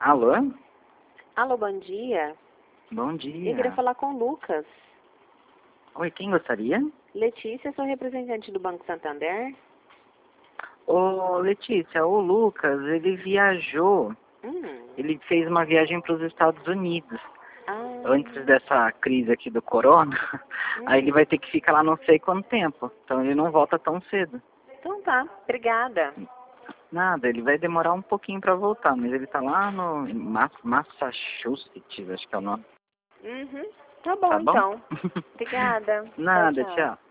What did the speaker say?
Alô? Alô, bom dia. Bom Eu dia. queria falar com o Lucas. Oi, quem gostaria? Letícia, sou representante do Banco Santander. Ô, Letícia, o Lucas, ele viajou. Ele fez uma viagem para os Estados Unidos. Ah, Antes dessa crise aqui do corona. Aí ele vai ter que ficar lá não sei quanto tempo. Então ele não volta tão cedo. então tá, obrigada. Nada, ele vai demorar um pouquinho para voltar. Mas ele tá lá no Massachusetts, acho que é o nome. Tá bom Tá bom? então. Obrigada. Nada, Tchau, tchau. tchau.